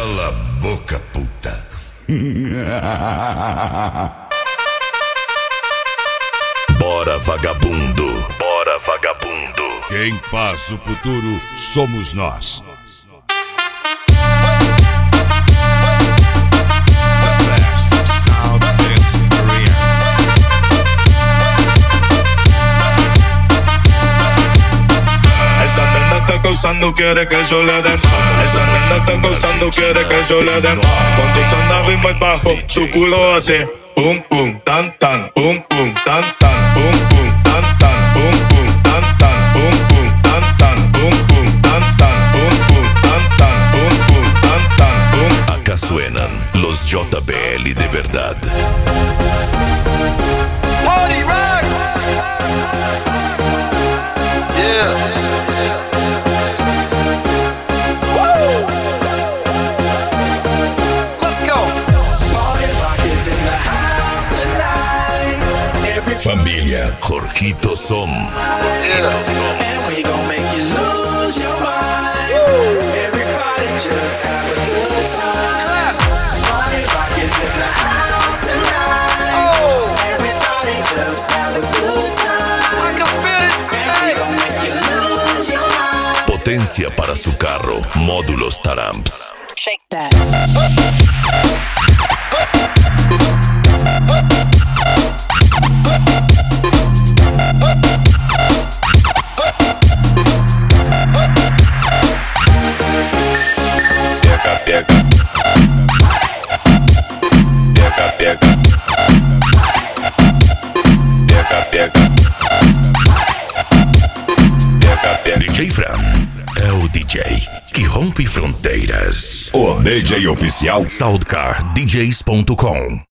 Cala a boca, puta. Bora vagabundo, bora vagabundo. Quem faz o futuro somos nós. Esa nena está gozando, quiere que yo le den. Esa nena está gozando, quiere que yo le den. Cuando suena ritmo el bajo, su culo hace pum pum tan tan, pum pum tan tan, pum pum tan tan, pum pum tan tan, pum pum tan tan, pum pum tan tan, pum pum tan tan, pum pum tan tan, pum. Acá suenan los JBL de verdad. Party rock. Yeah. Familia Jorgito Som. Yeah. And we gon' make you lose your mind. Everybody just have a good time. Party rock is in the house tonight. Oh. Everybody just have a good time. I can feel it. And we gon' make you lose your mind. Potencia para su carro, módulos Taramps. Shake that. DJ Fran é o DJ que rompe fronteiras. O DJ oficial SoundcarDJs.com